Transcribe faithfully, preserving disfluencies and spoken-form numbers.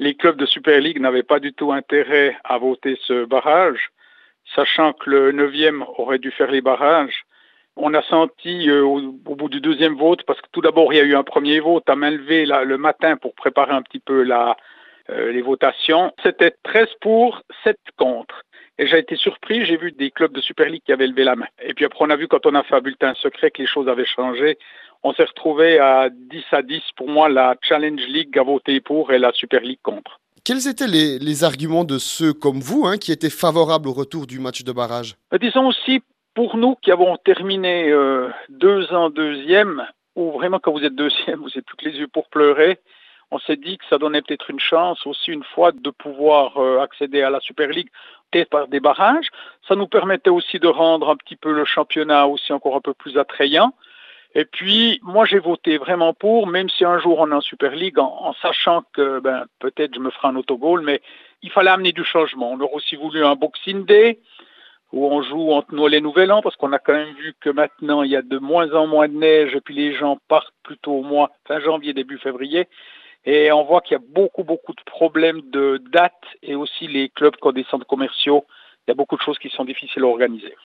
les clubs de Super League n'avaient pas du tout intérêt à voter ce barrage, sachant que le neuvième aurait dû faire les barrages. On a senti euh, au, au bout du deuxième vote, parce que tout d'abord il y a eu un premier vote à main levée là, le matin pour préparer un petit peu la, euh, les votations. C'était treize pour, sept contre. Et j'ai été surpris, j'ai vu des clubs de Super League qui avaient levé la main. Et puis après on a vu quand on a fait un bulletin secret que les choses avaient changé. On s'est retrouvé à dix à dix. Pour moi, la Challenge League a voté pour et la Super League contre. Quels étaient les, les arguments de ceux comme vous hein, qui étaient favorables au retour du match de barrage? Mais disons aussi, pour nous qui avons terminé euh, deux ans deuxième, où vraiment quand vous êtes deuxième, vous n'avez plus que les yeux pour pleurer, on s'est dit que ça donnait peut-être une chance aussi une fois de pouvoir euh, accéder à la Super League, peut-être par des barrages. Ça nous permettait aussi de rendre un petit peu le championnat aussi encore un peu plus attrayant. Et puis, moi, j'ai voté vraiment pour, même si un jour on est en Super League, en, en sachant que ben, peut-être je me ferai un autogol, mais il fallait amener du changement. On aurait aussi voulu un Boxing Day, où on joue entre Noël et Nouvel An, parce qu'on a quand même vu que maintenant, il y a de moins en moins de neige, et puis les gens partent plutôt au mois fin janvier, début février. Et on voit qu'il y a beaucoup, beaucoup de problèmes de dates, et aussi les clubs qui ont des centres commerciaux. Il y a beaucoup de choses qui sont difficiles à organiser.